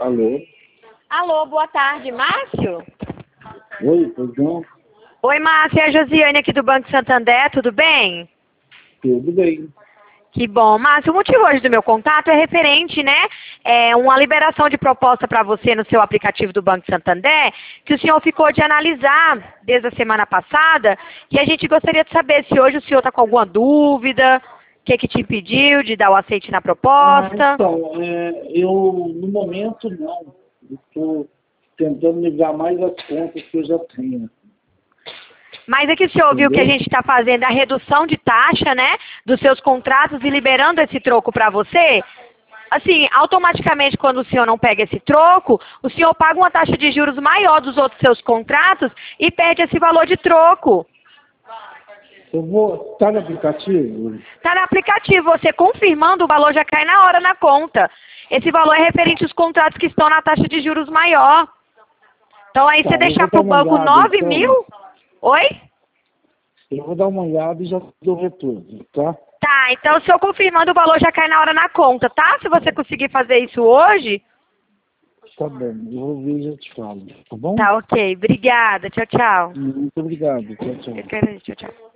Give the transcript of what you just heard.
Alô? Alô, boa tarde, Márcio? Oi, pois não? Oi, Márcio, é a Josiane aqui do Banco Santander, tudo bem? Tudo bem. Que bom. Márcio, o motivo hoje do meu contato é referente, né, uma liberação de proposta para você no seu aplicativo do Banco Santander, que o senhor ficou de analisar desde a semana passada, e a gente gostaria de saber se hoje o senhor está com alguma dúvida, o que te impediu de dar o aceite na proposta. Então, eu, no momento, não. Estou tentando ligar mais as contas que eu já tenho. Mas aqui o senhor viu que a Entendeu? gente está fazendo a redução de taxa, né, dos seus contratos e liberando esse troco para você. Assim, automaticamente, quando o senhor não pega esse troco, o senhor paga uma taxa de juros maior dos outros seus contratos e perde esse valor de troco. Eu vou... Está no aplicativo? Está no aplicativo, você confirmando, o valor já cai na hora na conta. Esse valor é referente aos contratos que estão na taxa de juros maior. Então aí Tá, você eu deixar vou para dar o uma banco olhada, 9 então. mil... Oi? Eu vou dar uma olhada e já dou retorno, tá? Tá, então o senhor confirmando, o valor já cai na hora na conta, tá? Se você conseguir fazer isso hoje, Tá bom, eu vou ver e já te falo, tá bom? tá ok. Obrigada. Tchau, tchau. Muito obrigado, tchau, tchau. Eu quero isso, tchau, tchau.